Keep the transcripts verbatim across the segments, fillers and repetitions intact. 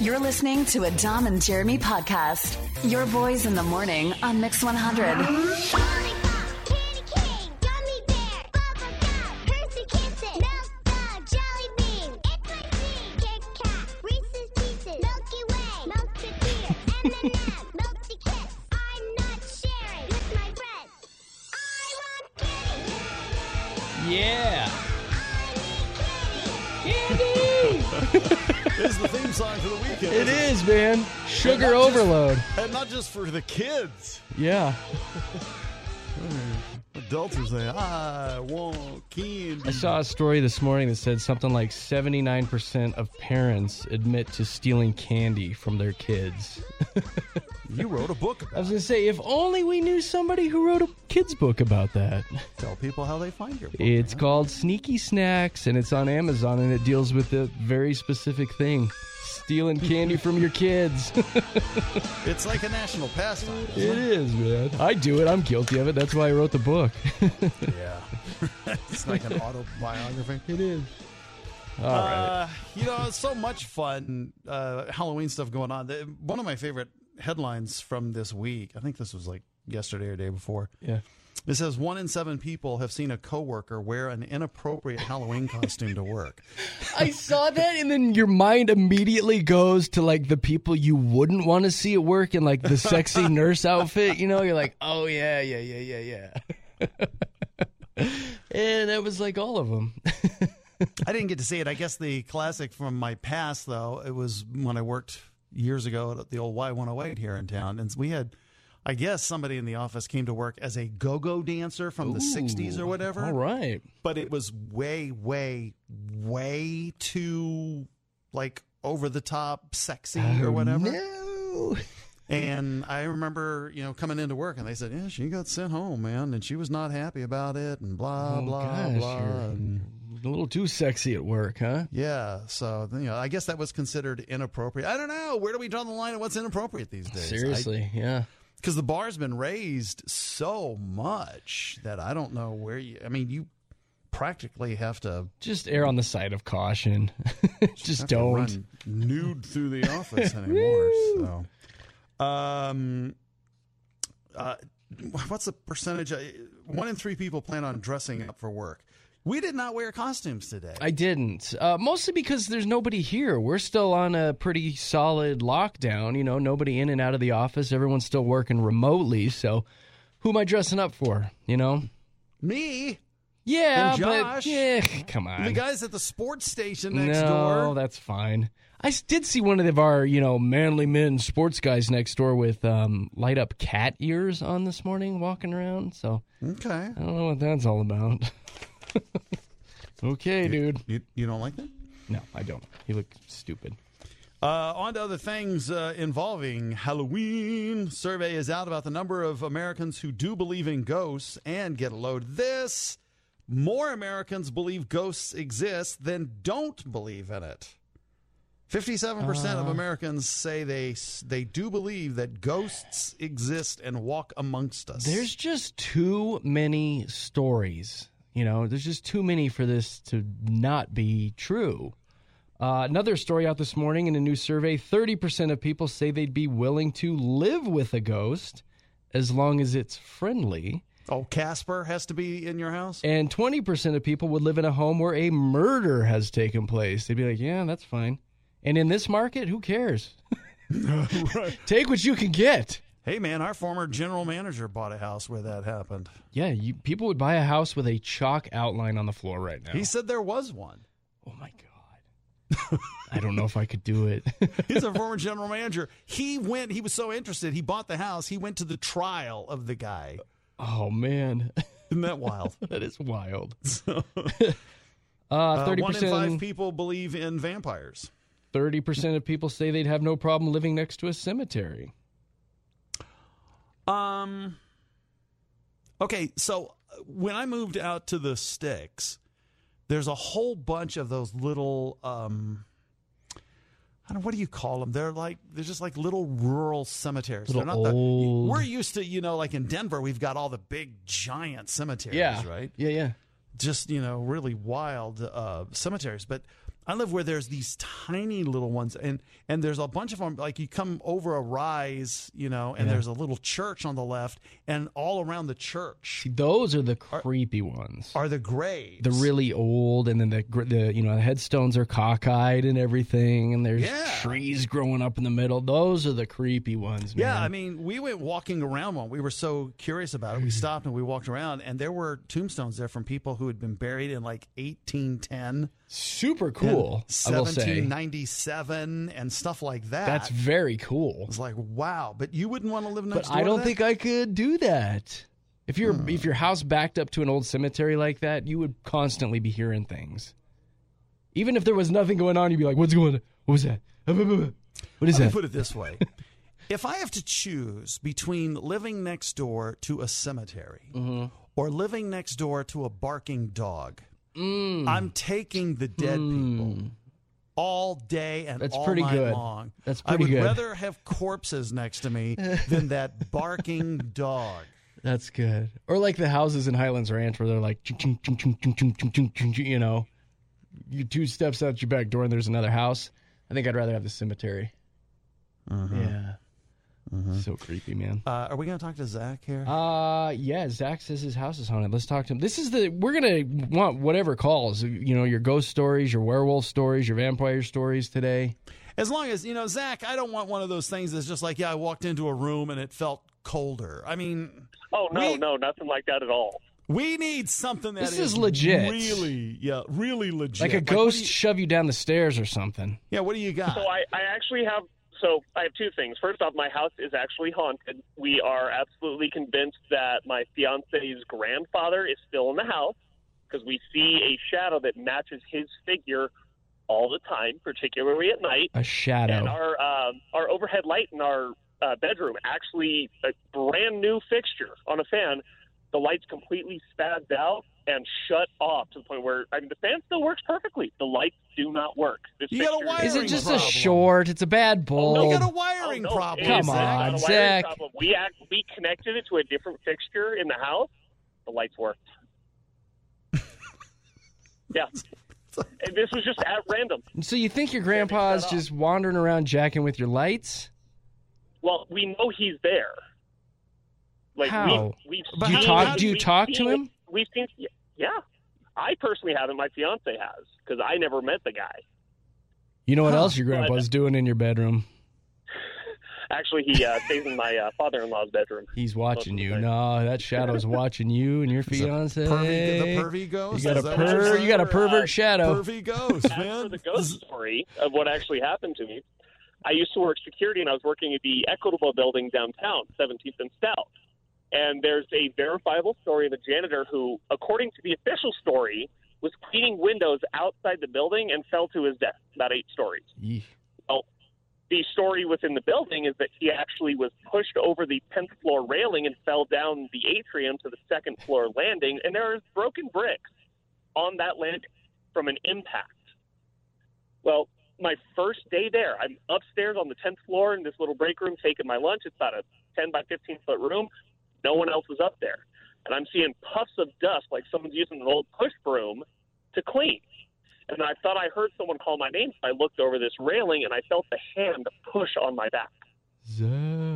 You're listening to a Dom and Jeremy podcast. Your boys in the morning on Mix one hundred. Yeah. Candy! This is the theme song for the weekend. It is, man. Sugar overload. Just, and not just for the kids. Yeah. Adults are saying, I want candy. I saw a story this morning that said something like seventy-nine percent of parents admit to stealing candy from their kids. You wrote a book about I was going to say, if only we knew somebody who wrote a kid's book about that. Tell people how they find your book. It's man. called Sneaky Snacks, and it's on Amazon, and it deals with a very specific thing. Stealing candy from your kids. It's like a national pastime. It is, man. I do it. I'm guilty of it. That's why I wrote the book. Yeah. It's like an autobiography. It is. All uh, right. You know, it's so much fun uh, Halloween stuff going on. The, one of my favorite headlines from this week, I think this was like yesterday or day before. Yeah. It says one in seven people have seen a coworker wear an inappropriate Halloween costume to work. I saw that, and then your mind immediately goes to like the people you wouldn't want to see at work in like the sexy nurse outfit. You know, you're like, oh yeah, yeah, yeah, yeah, yeah. And that was like all of them. I didn't get to see it. I guess the classic from my past, though, it was when I worked years ago at the old Y one oh eight here in town, and we had. I guess somebody in the office came to work as a go-go dancer from the Ooh, sixties or whatever. All right. But it was way, way, way too, like, over-the-top sexy oh, or whatever. No. And I remember, you know, coming into work, and they said, yeah, she got sent home, man, and she was not happy about it, and blah, oh, blah, gosh, blah. And, a little too sexy at work, huh? yeah, so, you know, I guess that was considered inappropriate. I don't know. Where do we draw the line of what's inappropriate these days? Seriously, I, yeah. Because the bar's been raised so much that I don't know where you... I mean, you practically have to... Just err on the side of caution. Just have don't. To run nude through the office anymore. So, um, uh, what's the percentage? One in three people plan on dressing up for work. We did not wear costumes today. I didn't. Uh, mostly because there's nobody here. We're still on a pretty solid lockdown. You know, nobody in and out of the office. Everyone's still working remotely. So who am I dressing up for, you know? Me? Yeah, and Josh. but yeah, come on. The guys at the sports station next no, door. No, that's fine. I did see one of our, you know, manly men sports guys next door with um, light up cat ears on this morning walking around. So okay. I don't know what that's all about. Okay, you, dude. You, you don't like that? No, I don't. He looked stupid. Uh, on to other things uh, involving Halloween. Survey is out about the number of Americans who do believe in ghosts. And get a load of this. More Americans believe ghosts exist than don't believe in it. fifty-seven percent uh, of Americans say they they do believe that ghosts exist and walk amongst us. There's just too many stories. You know, there's just too many for this to not be true. Uh, another story out this morning in a new survey, thirty percent of people say they'd be willing to live with a ghost as long as it's friendly. Oh, Casper has to be in your house? And twenty percent of people would live in a home where a murder has taken place. They'd be like, yeah, that's fine. And in this market, who cares? Right. Take what you can get. Hey, man, our former general manager bought a house where that happened. Yeah, you, people would buy a house with a chalk outline on the floor right now. He said there was one. Oh, my God. I don't know if I could do it. He's a former general manager. He went, he was so interested, he bought the house. He went to the trial of the guy. Oh, man. Isn't that wild? That is wild. So, uh, thirty percent, one in five people believe in vampires. thirty percent of people say they'd have no problem living next to a cemetery. Um. Okay, so when I moved out to the sticks, there's a whole bunch of those little, um, I don't know, what do you call them? They're like, they're just like little rural cemeteries. Little they're not old. The, we're used to, you know, like in Denver, we've got all the big giant cemeteries, yeah. right? Yeah, yeah. Just, you know, really wild uh, cemeteries. But I live where there's these tiny little ones, and, and there's a bunch of them. Like you come over a rise, you know, and Yeah. there's a little church on the left, and all around the church See, those are the creepy ones. are the graves. The really old, and then the gr- the you know the headstones are cockeyed and everything, and there's Yeah. trees growing up in the middle. Those are the creepy ones, man. Yeah, I mean, we went walking around one. We were so curious about it. We stopped and we walked around, and there were tombstones there from people who had been buried in like eighteen ten, super cool. I will say seventeen ninety-seven, and stuff like that. that's very cool. It's like, wow, but you wouldn't want to live next But door I to don't that? think I could do that. If your if your house backed up to an old cemetery like that, you would constantly be hearing things. Even if there was nothing going on, you'd be like, "What's going on? What was that? What is Let me that?" put it this way. If I have to choose between living next door to a cemetery Mm-hmm. or living next door to a barking dog, Mm. I'm taking the dead people all day and That's all pretty night good. long. That's I pretty would good. rather have corpses next to me than that barking dog. That's good. Or like the houses in Highlands Ranch where they're like, chung, chung, chung, chung, chung, chung, chung, chung, chung, you know, you two steps out your back door and there's another house. I think I'd rather have the cemetery. Yeah. So creepy, man. Uh, are we going to talk to Zach here? Uh, yeah, Zach says his house is haunted. Let's talk to him. This is the, we're going to want whatever calls, you know, your ghost stories, your werewolf stories, your vampire stories today. As long as, you know, Zach, I don't want one of those things that's just like, yeah, I walked into a room and it felt colder. I mean, Oh, no, We- no, nothing like that at all. we need something that This is legit. Really, yeah, really legit. Like a what ghost do you- shove you down the stairs or something. yeah, what do you got? So I, I actually have so I have two things. First off, my house is actually haunted. We are absolutely convinced that my fiance's grandfather is still in the house because we see a shadow that matches his figure all the time, particularly at night. A shadow. And our um, our overhead light in our uh, bedroom, actually a brand new fixture on a fan, the light's completely spazzed out and shut off to the point where, I mean, the fan still works perfectly. The lights do not work. This You got a fixture wiring Is it just problem. a short? It's a bad bulb. you got a Oh, wiring no, problem. it is Come not on, a wiring Zach. problem. We act, we connected it to a different fixture in the house. The lights worked. Yeah. And this was just at random. So you think your grandpa's shut off. just wandering around jacking with your lights? Well, we know he's there. Like How? We, we've But Do you seen- talk? Do you we've talk to seen- him? We've seen, yeah. I personally haven't. My fiance has because I never met the guy. You know what Huh. else your grandpa's doing in your bedroom? Actually, he uh, stays in my uh, father-in-law's bedroom. He's watching you. Okay. No, that shadow's watching you and your fiance. Pervy, the pervy ghost. You got a Is that what you're per, saying? you got a pervert Uh, shadow. Pervy ghost, As for man. the ghost story of what actually happened to me, I used to work security, and I was working at the Equitable Building downtown, seventeenth and South. And there's a verifiable story of a janitor who, according to the official story, was cleaning windows outside the building and fell to his death, about eight stories. Yeesh. Well, the story within the building is that he actually was pushed over the tenth floor railing and fell down the atrium to the second floor landing, and there is broken bricks on that landing from an impact. Well, my first day there, I'm upstairs on the tenth floor in this little break room taking my lunch. It's about a ten by fifteen foot room. No one else was up there. And I'm seeing puffs of dust like someone's using an old push broom to clean. And I thought I heard someone call my name, so I looked over this railing, and I felt the hand push on my back. Zach.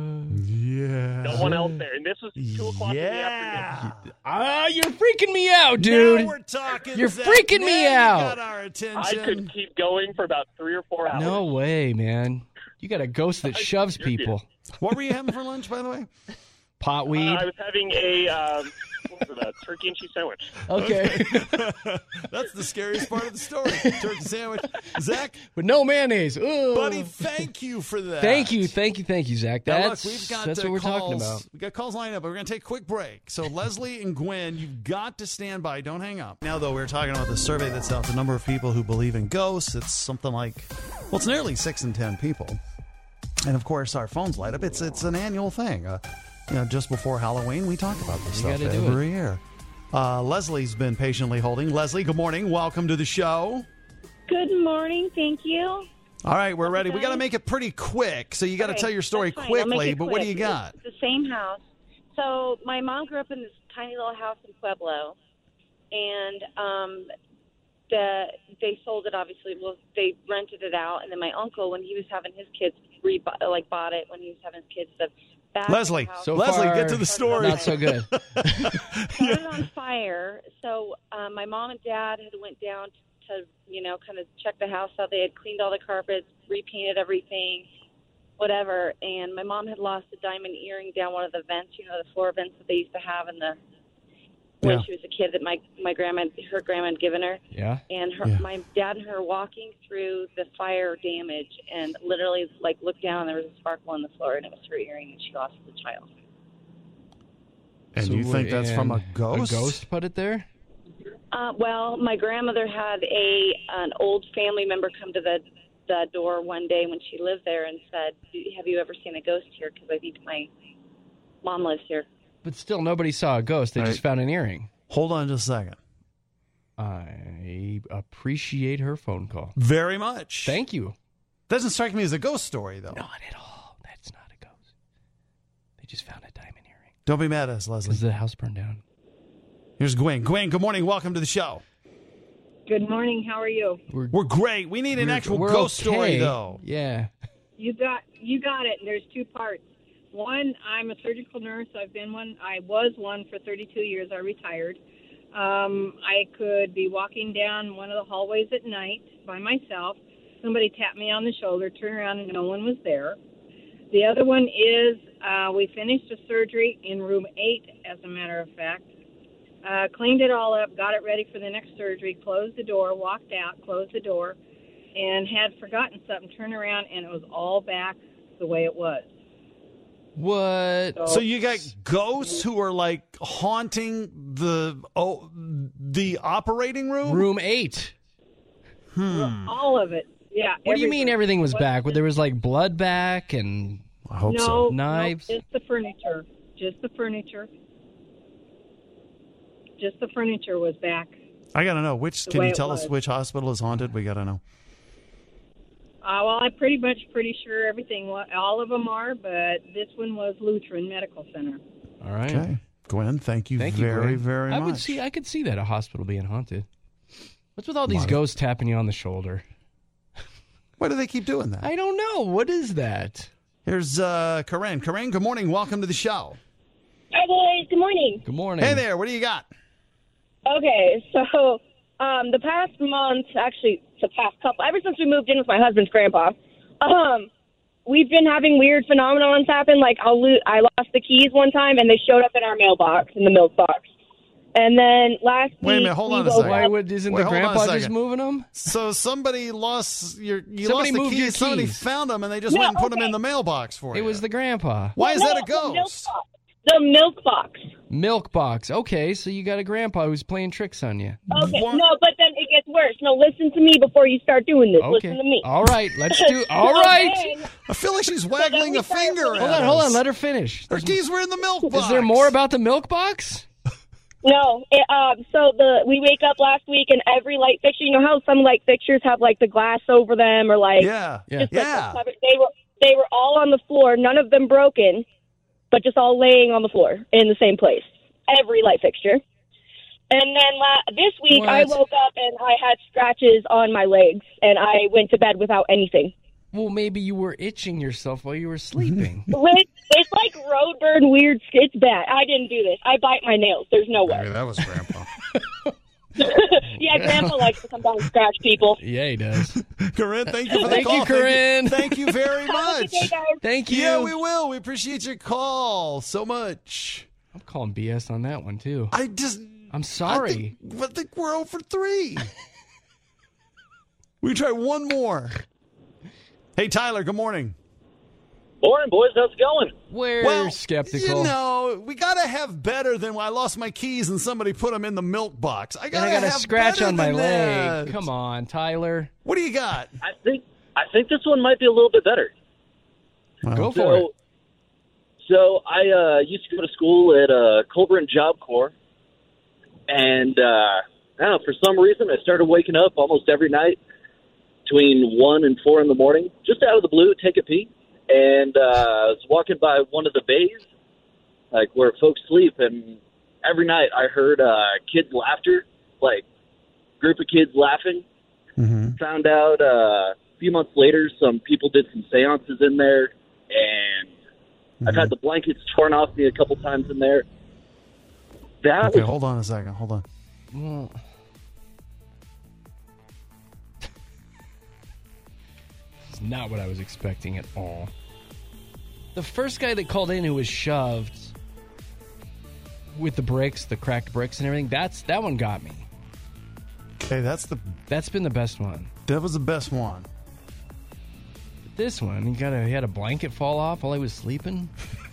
Yeah. No one else there. And this was two o'clock in the afternoon. Yeah. Ah, you're freaking me out, dude. Now we're talking. You're Zach. freaking me Now you out. Got our I attention. could keep going for about three or four hours. No way, man. You got a ghost that shoves You're good. people. What were you having for lunch, by the way? Pot Uh, weed. I was having a, um, what was it, a turkey and cheese sandwich. Okay. That's the scariest part of the story. Turkey sandwich. Zach, With no mayonnaise. Ooh. buddy, thank you for that. Thank you, thank you, thank you, Zach. Now, That's, look, we've got that's uh, what we're calls. talking about. We've got calls lined up, but we're going to take a quick break. So, Leslie and Gwen, you've got to stand by. Don't hang up. Now, though, we're talking about the survey that's out, the number of people who believe in ghosts. It's something like, well, it's nearly six in ten people. And, of course, our phones light up. It's it's an annual thing. Uh, you know, just before Halloween, we talk about this You stuff gotta do every year. Uh, Leslie's been patiently holding. Leslie, good morning. Welcome to the show. Good morning. Thank you. All right, we're ready. We Okay. got to make it pretty quick, so you got to Okay, tell your story that's fine. I'll make quickly. it But what do quick. you got? It's the same house. So my mom grew up in this tiny little house in Pueblo, and um, the they sold it. Obviously, well, they rented it out, and then my uncle, when he was having his kids, re like bought it when he was having his kids. The back Leslie, house So Leslie, far, get to the story. Not so good. started on fire. So um, my mom and dad had went down to, you know, kind of check the house out. They had cleaned all the carpets, repainted everything, whatever. And my mom had lost a diamond earring down one of the vents, you know, the floor vents that they used to have in the when Yeah. she was a kid that my my grandma, her grandma had given her. Yeah. And her, Yeah. my dad and her walking through the fire damage, and literally like looked down, and there was a sparkle on the floor, and it was her earring, and she lost as a child. And So you think wait, that's from a and ghost? A ghost put it there? Uh, well, my grandmother had a an old family member come to the the door one day when she lived there and said, "Have you ever seen a ghost here? Because I think my mom lives here." But still, nobody saw a ghost. They Right. just found an earring. Hold on just a second. I appreciate her phone call. Very much. Thank you. Doesn't strike me as a ghost story, though. Not at all. That's not a ghost. They just found a diamond earring. Don't be mad at us, Leslie. Because the house burned down. Here's Gwen. Gwen, good morning. Welcome to the show. Good morning. How are you? We're, We're great. We need an we're- actual we're ghost okay. story, though. Yeah. You got you got it. And there's two parts. One, I'm a surgical nurse. I've been one. I was one for thirty-two years. I retired. Um, I could be walking down one of the hallways at night by myself. Somebody tapped me on the shoulder, turn around, and no one was there. The other one is uh, we finished a surgery in room eight, as a matter of fact. Uh, cleaned it all up, got it ready for the next surgery, closed the door, walked out, closed the door, and had forgotten something, turned around, and it was all back the way it was. What? So you got ghosts who are like haunting the oh, the operating room? Room eight. All of it. Yeah. What do you mean everything. everything was back? There was like blood back and I hope No, so. Knives? no, just the furniture. Just the furniture. Just the furniture was back. I got to know. Which The Can way you it tell us was. which hospital is haunted? We got to know. Uh, well, I'm pretty much pretty sure everything, wa- all of them are, but this one was Lutheran Medical Center. all right. Okay. Gwen, thank you Thank you, very, Gwen. very I much. would see. I could see that a hospital being haunted. What's with all these ghosts tapping you on the shoulder? Why do they keep doing that? I don't know. What is that? Here's uh, Corinne. Corinne, good morning. Welcome to the show. Hi, boys. Good morning. Good morning. Hey there. What do you got? Okay, so um, the past month, actually, the past couple, ever since we moved in with my husband's grandpa, um, we've been having weird phenomenons happen. Like, I'll lo- I lost the keys one time, and they showed up in our mailbox, in the milk box. And then last Wait a week, minute, hold we on a woke second. Why up- would isn't Wait, the hold on a grandpa just second. moving them? So somebody lost your you Somebody lost the moved keys. your Somebody keys. found them and they just No, went and put them okay. in the mailbox for you. It was the grandpa. Why is No, that a the milk ghost? box. The milk box. Milk box. Okay, so you got a grandpa who's playing tricks on you. Okay, What? no, but then it gets worse. No, listen to me before you start doing this. Okay. Listen to me. All right, let's do. All So right. then- I feel like she's waggling we a started finger. putting- at Hold on, hold us. on. Let her finish. Her keys were in the milk box. Is there more about the milk box? No, it, um, so the we wake up last week and every light fixture. You know how some light fixtures have like the glass over them or like Yeah, Yeah. just, like, yeah. covered. They were they were all on the floor. None of them broken, but just all laying on the floor in the same place. Every light fixture. And then la- this week I What? woke up and I had scratches on my legs and I went to bed without anything. Well, maybe you were itching yourself while you were sleeping. It's, it's like road burn weird. It's bad. I didn't do this. I bite my nails. There's no way. Maybe that was Grandpa. Yeah, Grandpa likes to come down and scratch people. Yeah, he does. Corinne, thank you for the Thank call. you, Corinne. Thank you, thank you very Have a good much. day, guys. Thank you. Yeah, we will. We appreciate your call so much. I'm calling B S on that one too. I just. I'm I sorry. think, I think we're zero for three. We try one more. Hey, Tyler, good morning. Morning, boys. How's it going? We're Well, skeptical. You know, we got to have better than I lost my keys and somebody put them in the milk box. I and got I to got a have scratch better on my than leg. that. Come on, Tyler. What do you got? I think I think this one might be a little bit better. Go for So, it. so I uh, used to go to school at uh, Colburn Job Corps, and uh, I don't know, for some reason I started waking up almost every night between one and four in the morning, just out of the blue, take a pee, and uh, I was walking by one of the bays, like where folks sleep, and every night I heard uh, kids' laughter, like group of kids laughing. Mm-hmm. Found out uh, a few months later, some people did some seances in there, and Mm-hmm. I've had the blankets torn off me a couple times in there. That Okay, was, hold on a second. Hold on. Well, this is not what I was expecting at all. The first guy that called in who was shoved with the bricks, the cracked bricks and everything, that's that one got me. Okay, that's the That's been the best one. that was the best one. This one, he got a he had a blanket fall off while he was sleeping.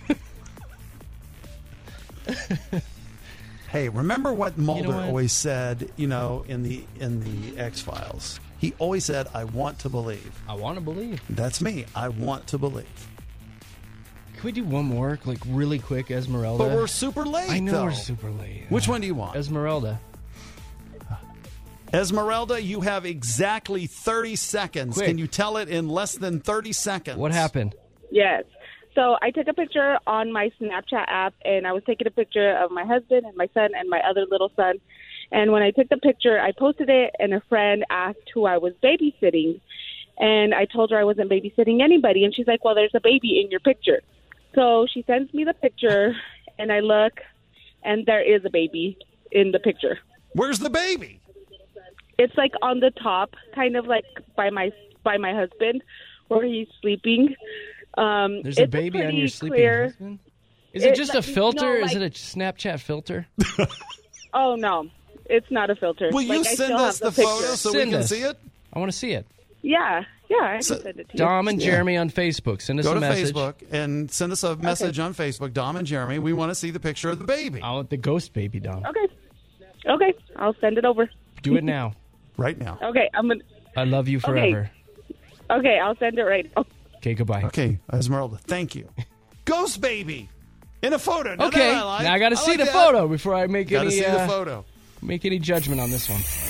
Hey, remember what Mulder what? always said, you know, in the in the X-Files? He always said, I want to believe. I want to believe. That's me. I want to believe. Can we do one more, like really quick, Esmeralda? But we're super late, I know though. we're super late. Which one do you want? Esmeralda. Esmeralda, you have exactly thirty seconds. Quick. Can you tell it in less than thirty seconds? What happened? Yes. So I took a picture on my Snapchat app, and I was taking a picture of my husband and my son and my other little son. And when I took the picture, I posted it, and a friend asked who I was babysitting. And I told her I wasn't babysitting anybody. And she's like, well, there's a baby in your picture. So she sends me the picture, and I look, and there is a baby in the picture. Where's the baby? It's like on the top, kind of like by my by my husband, where he's sleeping. Um, There's it's a baby on pretty your sleeping clear. husband? Is it It- just like, a filter? no, Is like- it a Snapchat filter? Oh no, it's not a filter. Will you Like, I send still us have the picture. photo so Send we can us. see it? I want to see it. Yeah, yeah, I can So- send it to you. Dom and Yeah. Jeremy on Facebook. Send us Go a to message. Facebook and send us a message on Facebook. Dom and Jeremy, we want to see the picture of the baby I want the ghost baby, Dom. Okay, okay, I'll send it over. Do it now. right now. Okay, I'm gonna. I love you forever. Okay, I'll send it right now. Okay, goodbye. Okay, Esmeralda, thank you. Ghost baby in a photo. Now Okay, that I like. now I got to see like the that. photo before I make Gotta any see uh, the photo. make any judgment on this one.